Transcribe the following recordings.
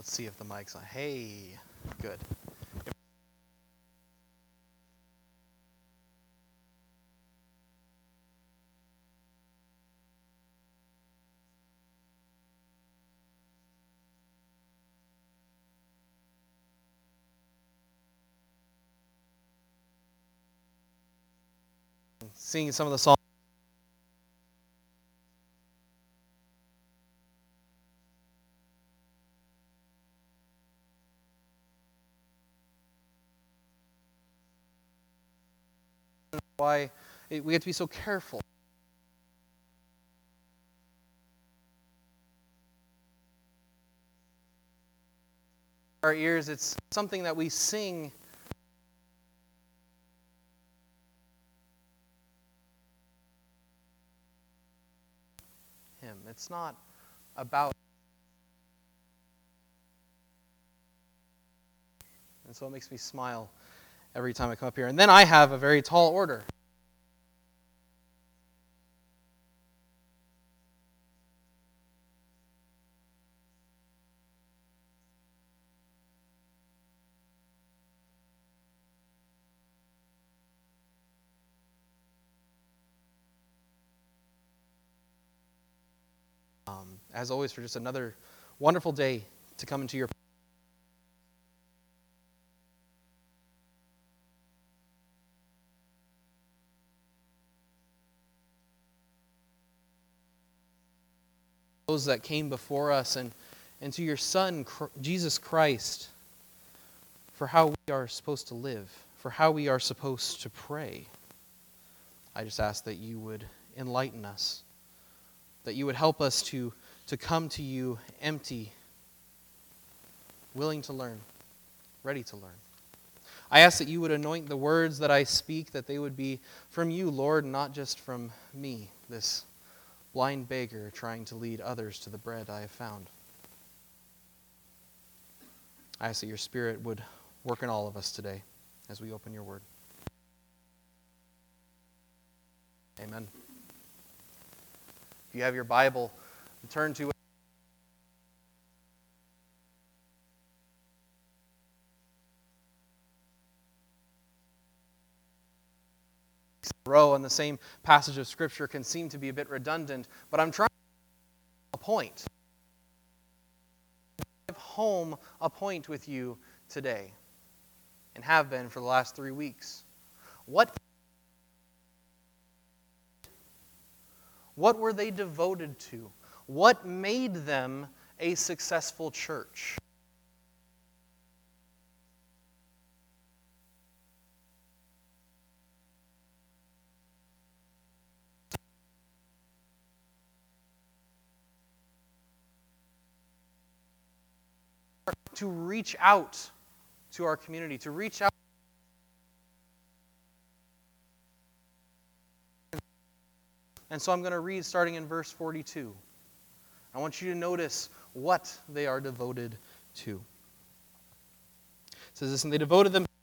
Let's see if the mic's on. Hey, good. Singing some of the songs. Why we have to be so careful. Our ears, it's something that we sing. Him. It's not about. And so it makes me smile every time I come up here. And then I have a very tall order. As always, for just another wonderful day to come into your those that came before us, and to your Son, Jesus Christ, for how we are supposed to live, for how we are supposed to pray. I just ask that you would enlighten us, that you would help us to come to you empty, willing to learn, ready to learn. I ask that you would anoint the words that I speak, that they would be from you, Lord, not just from me, this blind beggar trying to lead others to the bread I have found. I ask that your Spirit would work in all of us today as we open your word. Amen. If you have your Bible, turn to row on the same passage of Scripture can seem to be a bit redundant, but I'm trying to make a point. Drive home a point with you today, and have been for the last 3 weeks. What were they devoted to? What made them a successful church? To reach out to our community, to reach out. And so I'm going to read starting in verse 42. I want you to notice what they are devoted to. It says this, and they devoted them to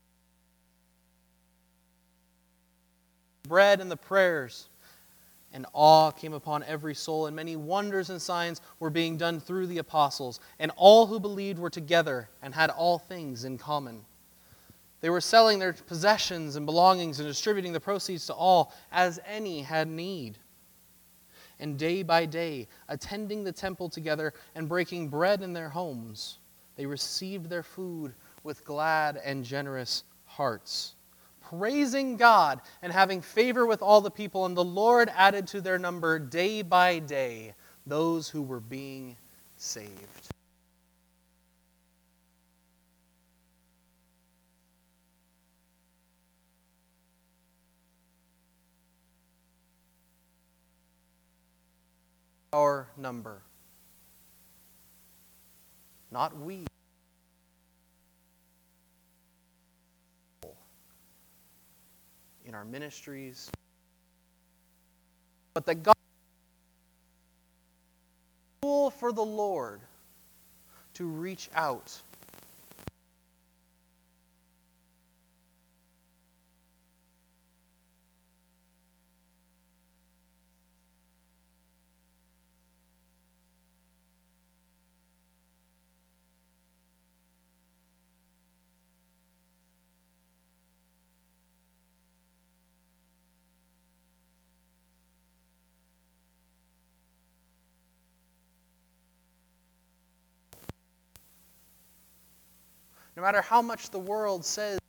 bread and the prayers, and awe came upon every soul, and many wonders and signs were being done through the apostles. And all who believed were together and had all things in common. They were selling their possessions and belongings and distributing the proceeds to all as any had need. And day by day, attending the temple together and breaking bread in their homes, they received their food with glad and generous hearts, praising God and having favor with all the people. And the Lord added to their number day by day those who were being saved. Our number, not we. In our ministries, but that God is for the Lord to reach out No matter how much the world says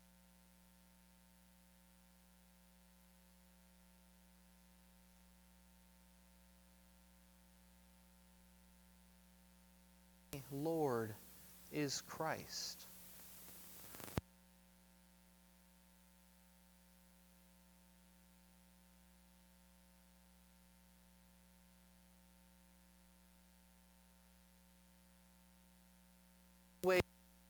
Lord is Christ. Way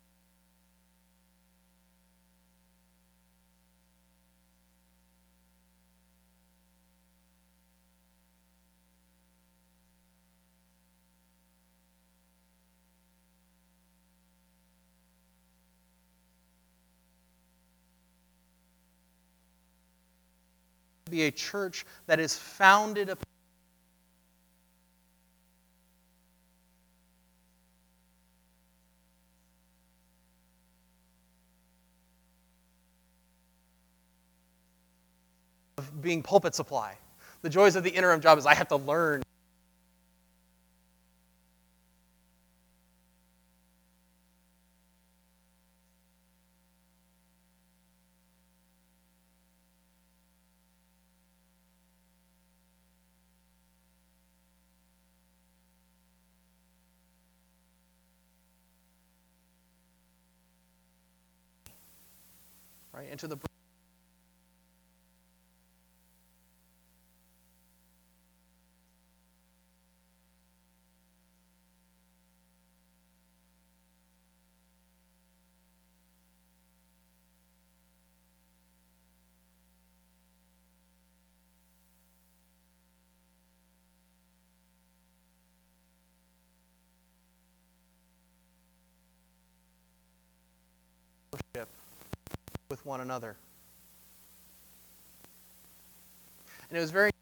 to be a church that is founded upon being pulpit supply. The joys of the interim job is I have to learn. Right? And to the fellowship with one another. And it was very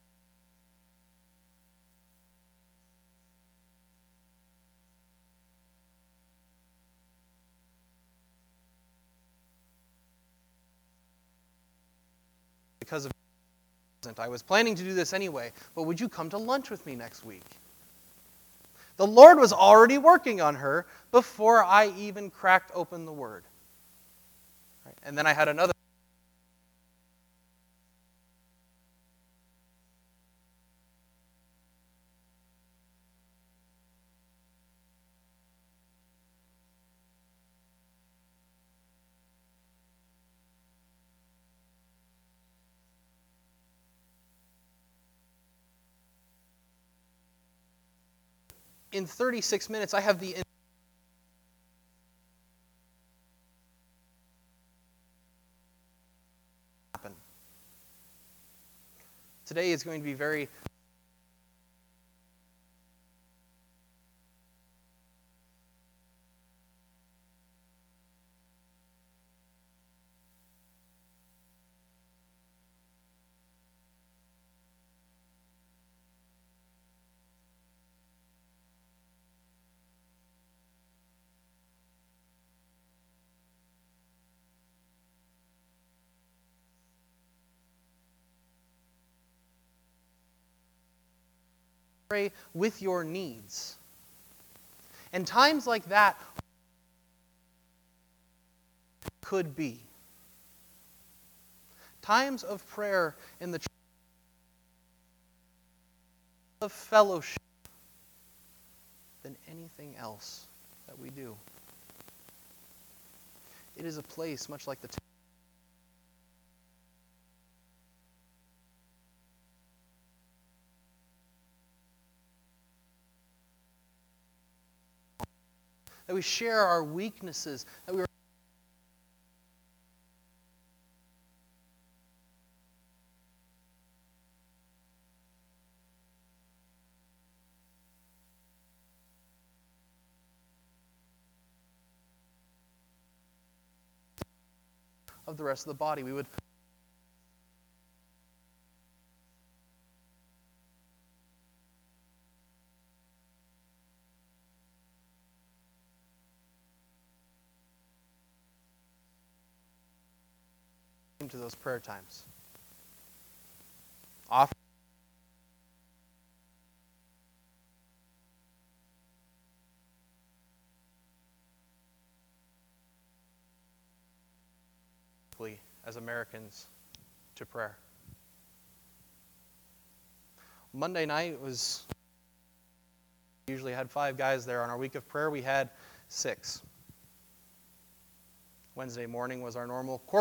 because of I was planning to do this anyway, but would you come to lunch with me next week? The Lord was already working on her before I even cracked open the Word. Right? And then I had another. In 36 minutes, I have the happen. Today is going to be very pray with your needs. And times like that could be times of prayer in the church, of fellowship than anything else that we do. It is a place much like the temple that we share our weaknesses, that we of the rest of the body. We would to those prayer times. Often as Americans to prayer. Monday night was, usually had 5 guys there. On our week of prayer, we had 6. Wednesday morning was our normal corporate.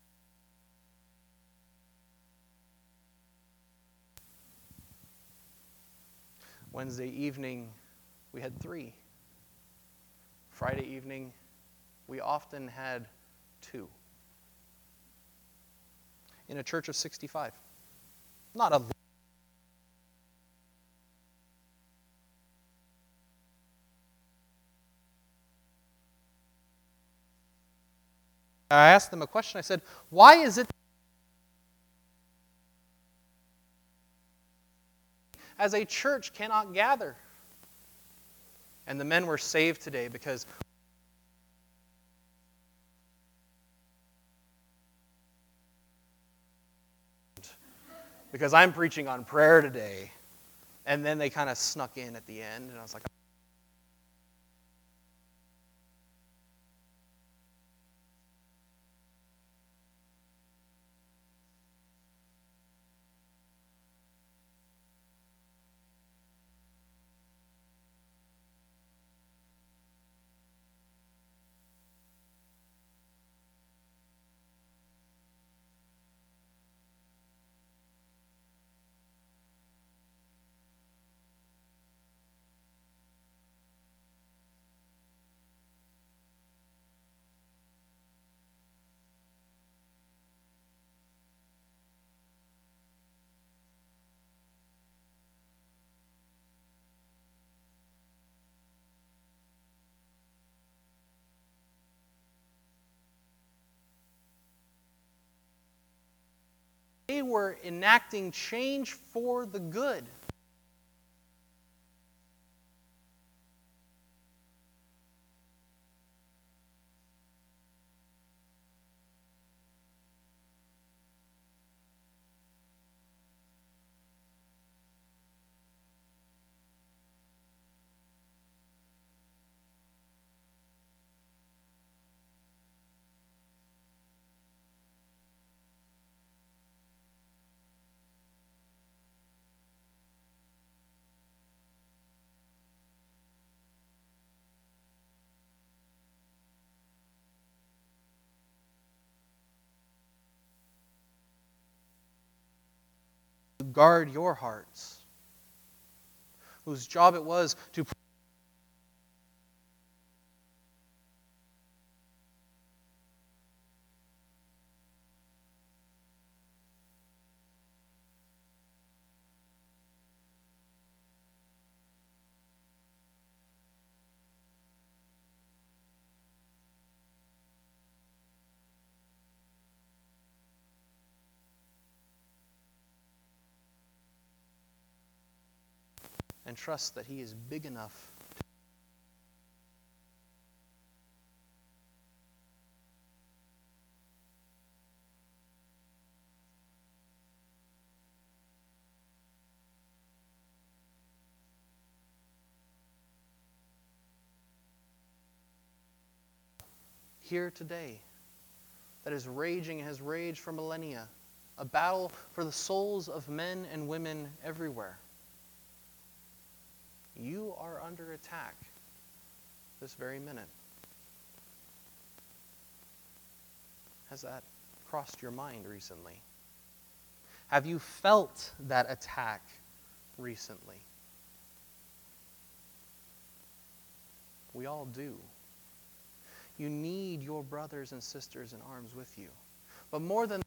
Wednesday evening, we had 3. Friday evening, we often had 2. In a church of 65. Not a I asked them a question. I said, why is it as a church cannot gather? And the men were saved today because I'm preaching on prayer today. And then they kind of snuck in at the end, and I was like, they were enacting change for the good. Guard your hearts, whose job it was to and trust that He is big enough. Here today, that is raging and has raged for millennia, a battle for the souls of men and women everywhere. You are under attack this very minute. Has that crossed your mind recently? Have you felt that attack recently? We all do. You need your brothers and sisters in arms with you. But more than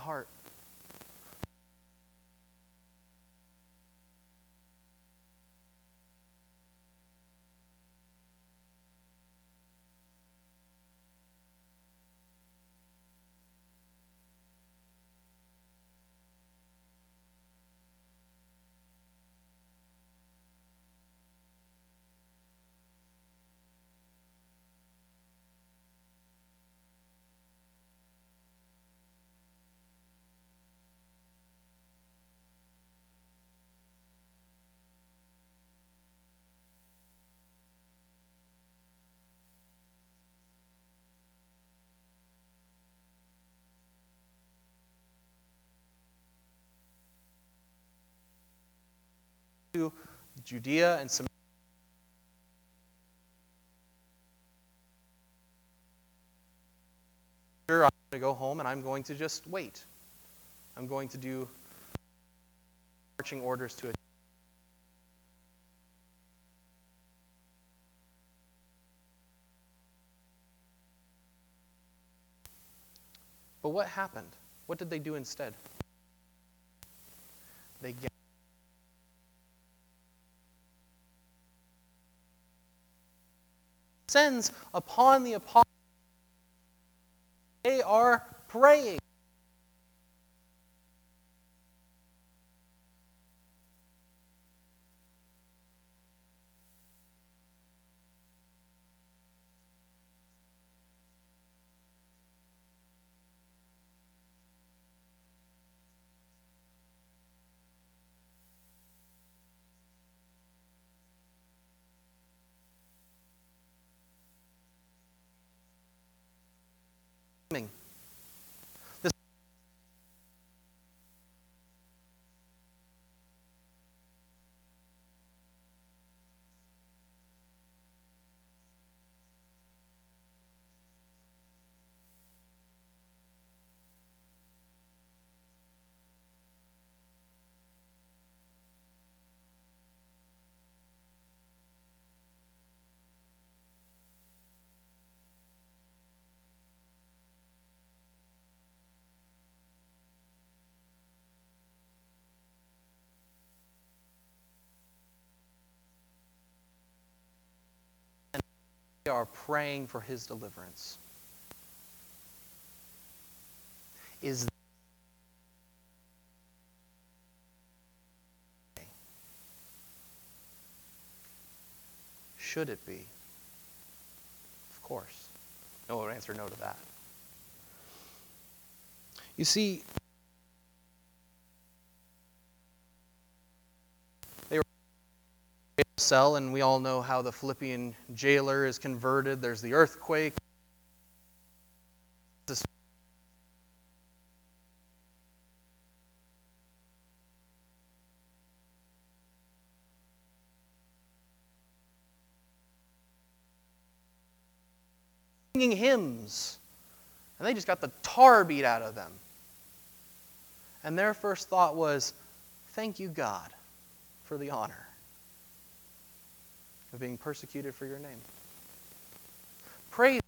heart. To Judea and Samaria. I'm going to go home and I'm going to just wait. I'm going to do marching orders to it. But what happened? What did they do instead? They descends upon the apostles. They are praying. They are praying for his deliverance. Should it be? Of course. No one would answer no to that. You see, they were in a cell, and we all know how the Philippian jailer is converted. There's the earthquake. Singing hymns, and they just got the tar beat out of them. And their first thought was, thank you, God, for the honor of being persecuted for your name. Praise.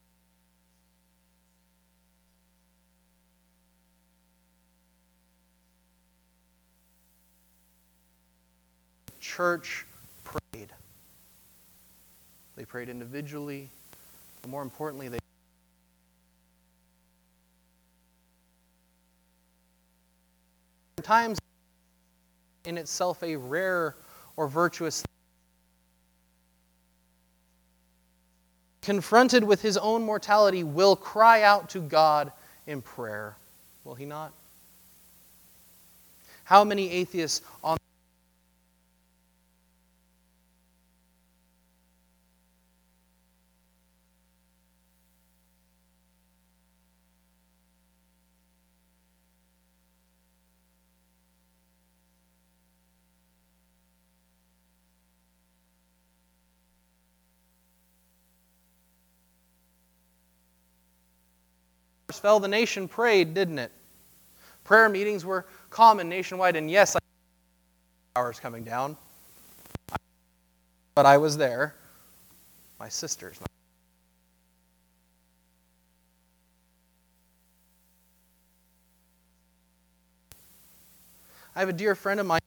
The church prayed. They prayed individually, but more importantly, they times in itself a rare or virtuous thing. Confronted with his own mortality, will cry out to God in prayer. Will he not? How many atheists on fell, the nation prayed, didn't it? Prayer meetings were common nationwide, and yes, hours coming down, but I was there. My sisters. I have a dear friend of mine.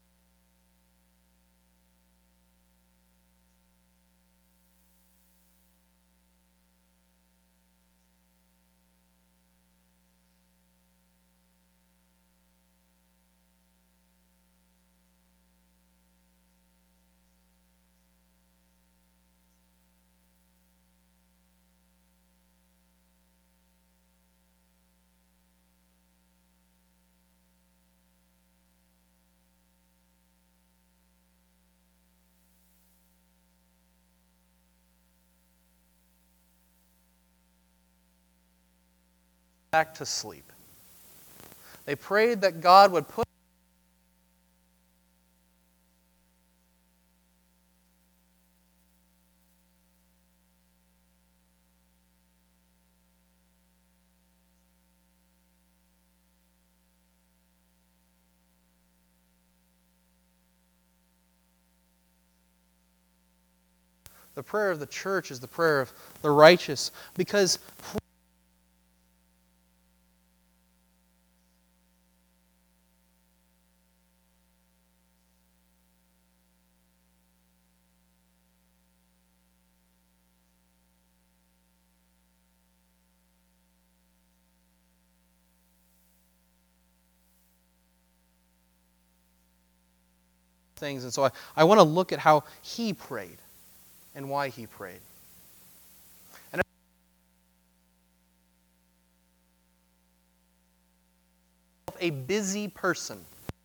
Back to sleep. They prayed that God would put the prayer of the church is the prayer of the righteous, because things. And so I want to look at how he prayed and why he prayed. And a busy person.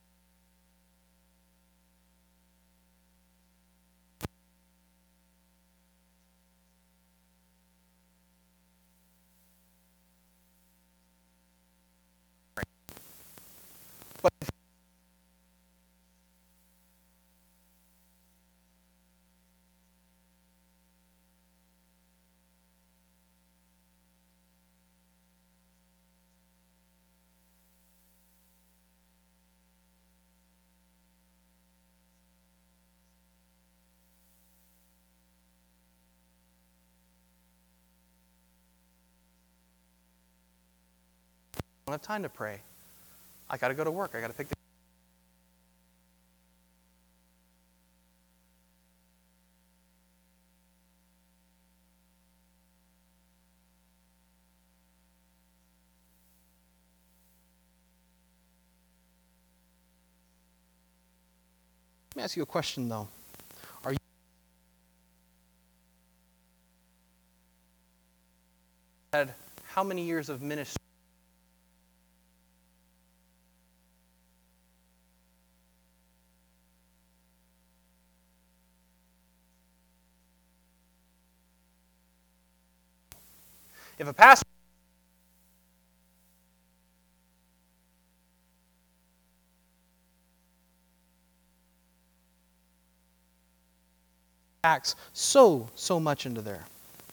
But I don't have time to pray. I got to go to work. I got to pick the Let me ask you a question, though. Are you had how many years of ministry? If a pastor packs so much into there.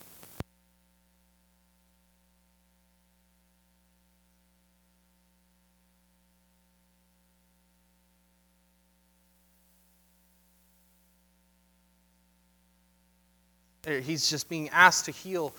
He's just being asked to heal.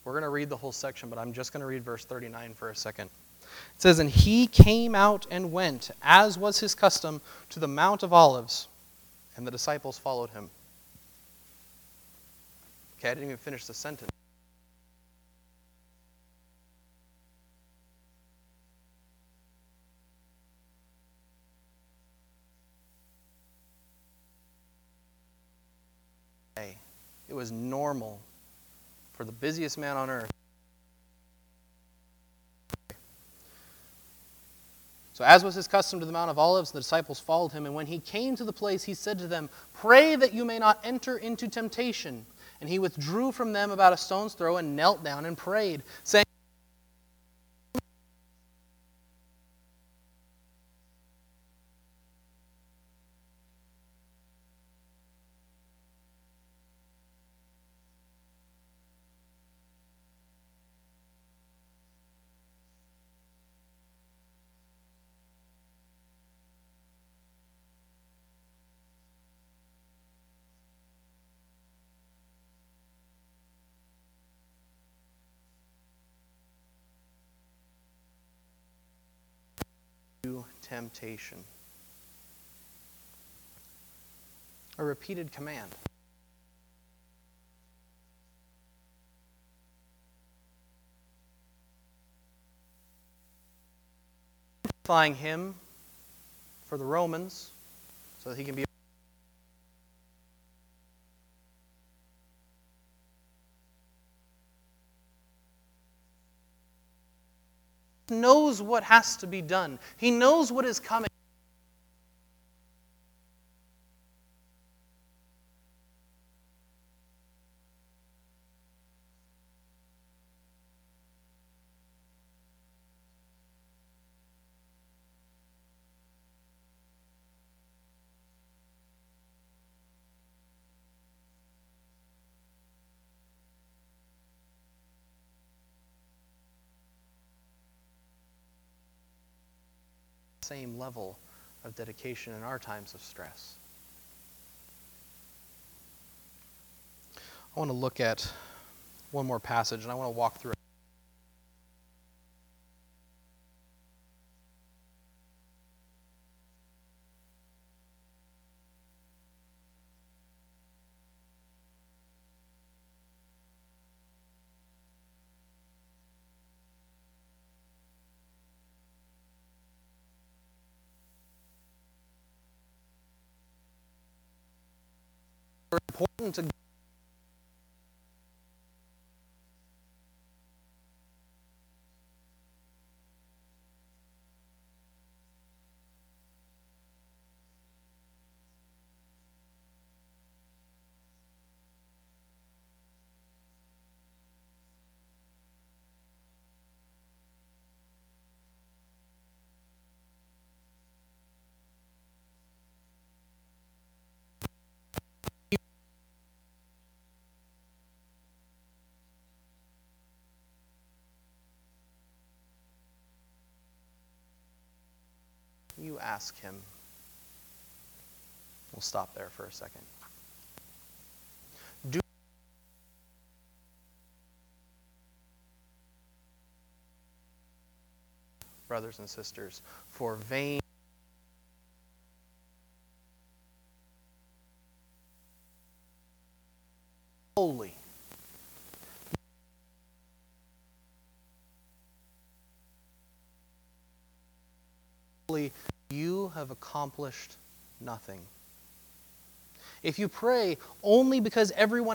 We're going to read the whole section, but I'm just going to read verse 39 for a second. It says, "And he came out and went, as was his custom, to the Mount of Olives, and the disciples followed him." Okay, I didn't even finish the sentence. It was normal for the busiest man on earth. So as was his custom to the Mount of Olives, the disciples followed him. And when he came to the place, he said to them, "Pray that you may not enter into temptation." And he withdrew from them about a stone's throw and knelt down and prayed, saying, "To temptation." A repeated command. Identifying him for the Romans so that he can be knows what has to be done. He knows what is coming. Same level of dedication in our times of stress. I want to look at one more passage, and I want to walk through it. It's important to you ask him. We'll stop there for a second. Do brothers and sisters, for vain holy you have accomplished nothing. If you pray only because everyone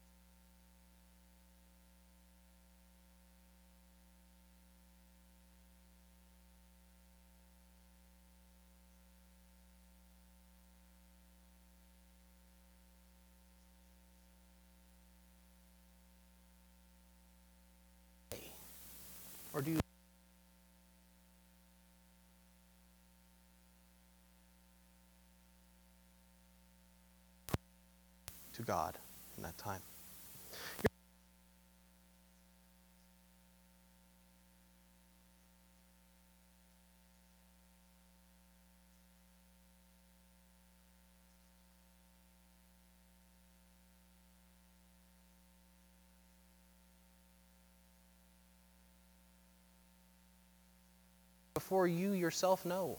or do you to God in that time? before you yourself know.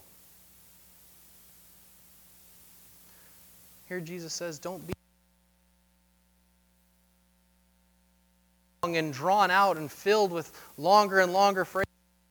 Here Jesus says, don't be long and drawn out and filled with longer and longer phrases.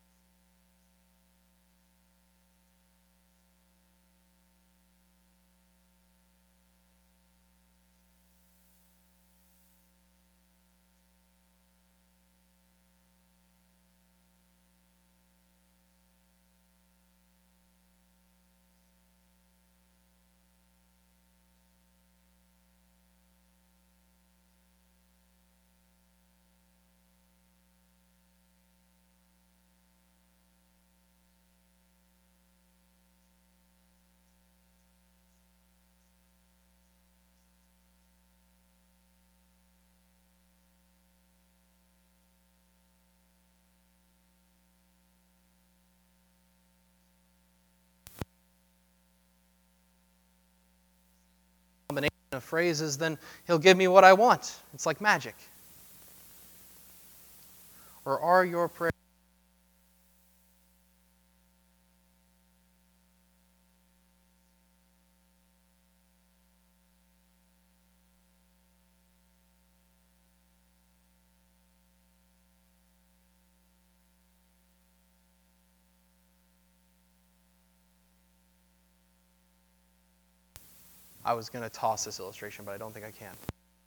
Combination of phrases, then he'll give me what I want. It's like magic. Or are your prayers I was going to toss this illustration, but I don't think I can.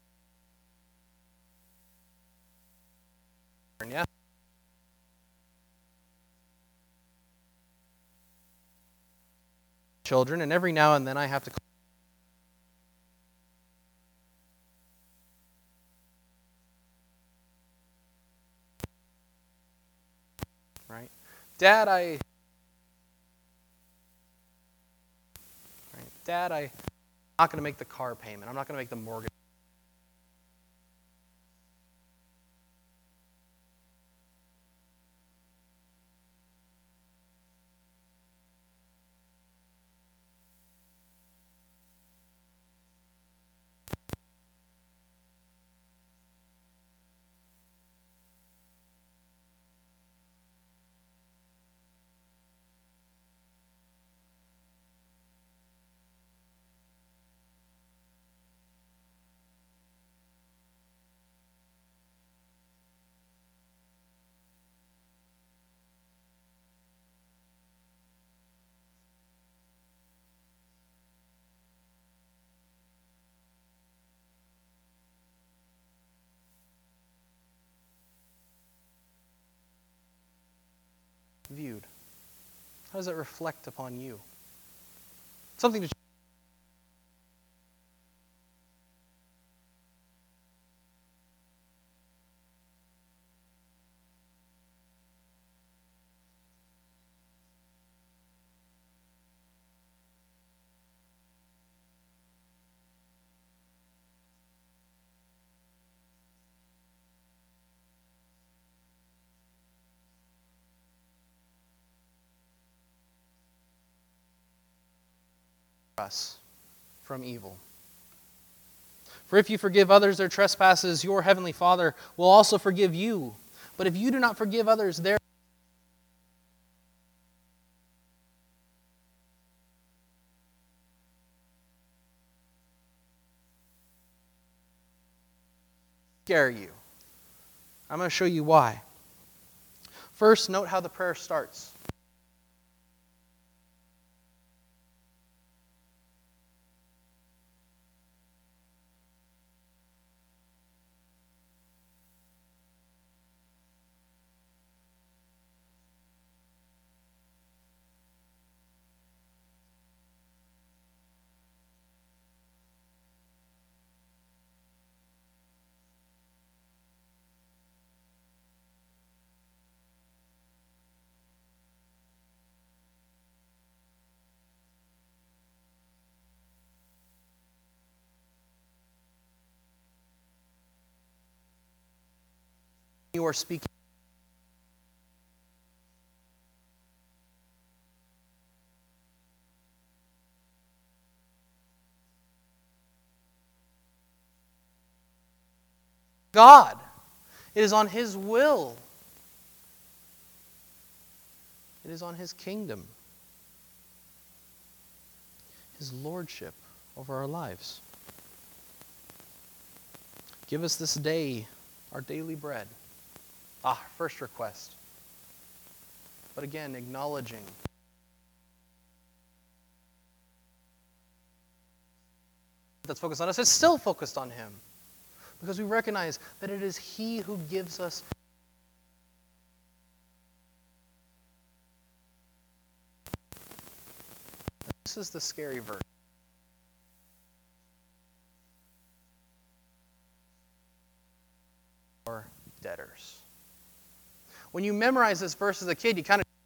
Yeah? Children, and every now and then I have to right? Dad, I'm not going to make the car payment. I'm not going to make the mortgage. Viewed? How does it reflect upon you? Something to us from evil. For if you forgive others their trespasses, your heavenly Father will also forgive you. But if you do not forgive others their scare you. I'm going to show you why. First, note how the prayer starts. You are speaking. God. It is on His will. It is on his kingdom, his lordship over our lives. Give us this day our daily bread. First request. But again, acknowledging that's focused on us is still focused on him. Because we recognize that it is he who gives us this is the scary verse. Or debtors. When you memorize this verse as a kid, you kind of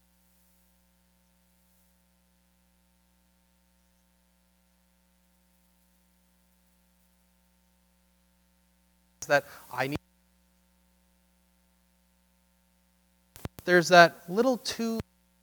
that I need. There's that little two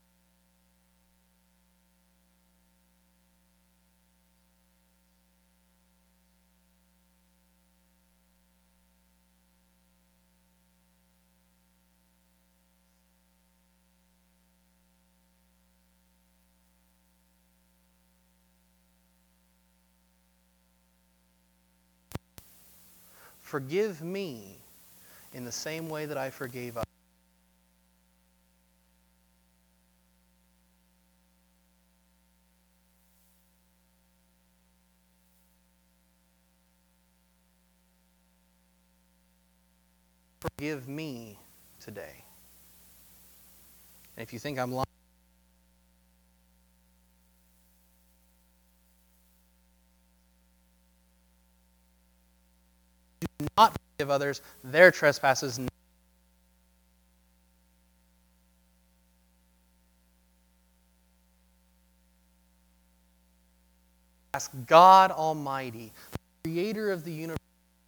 forgive me in the same way that I forgave others. Forgive me today. And if you think I'm lying, do not forgive others their trespasses. Ask God Almighty, the creator of the universe,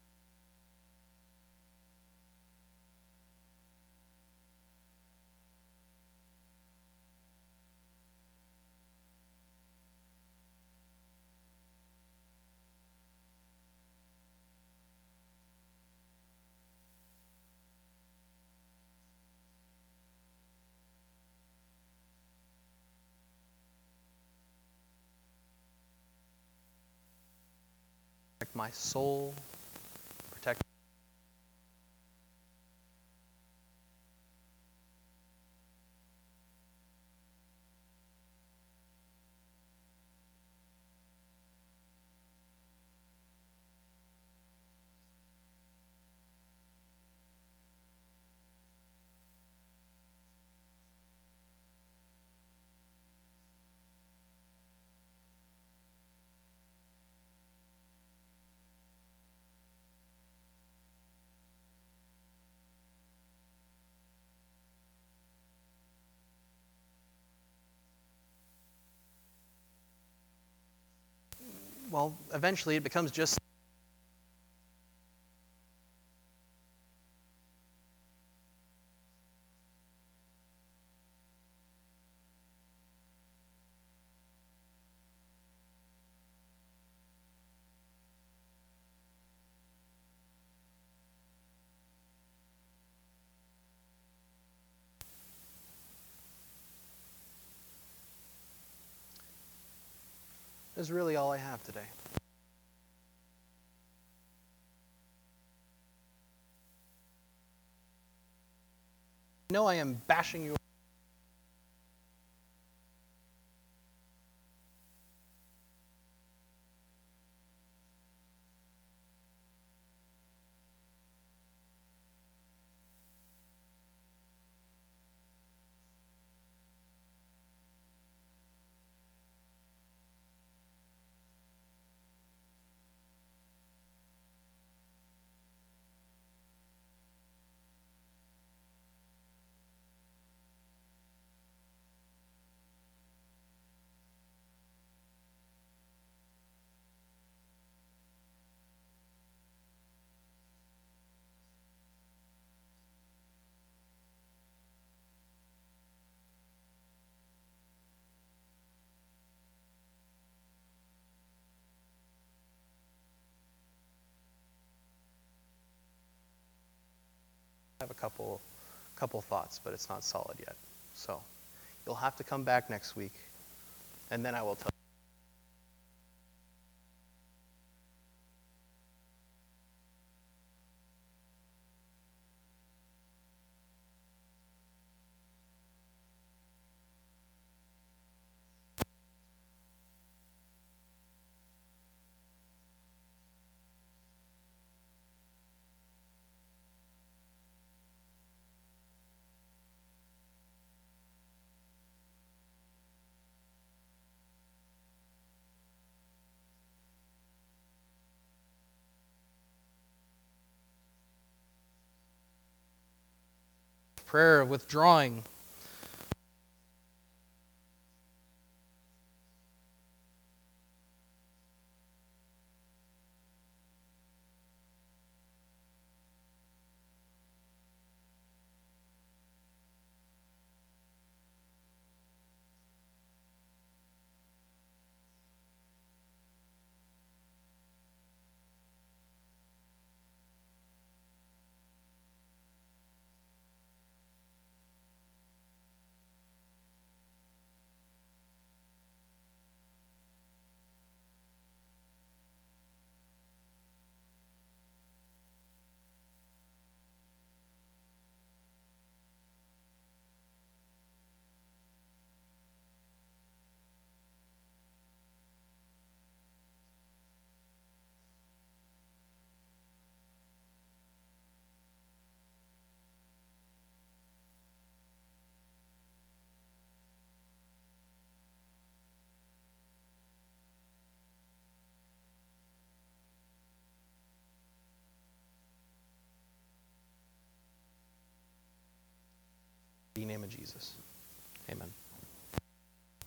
protect my soul, protect. Well, eventually it becomes just is really all I have today. I know I am bashing you. I have a couple thoughts, but it's not solid yet. So, You'll have to come back next week, and then I will tell you. Prayer of withdrawing. In the name of Jesus. Amen.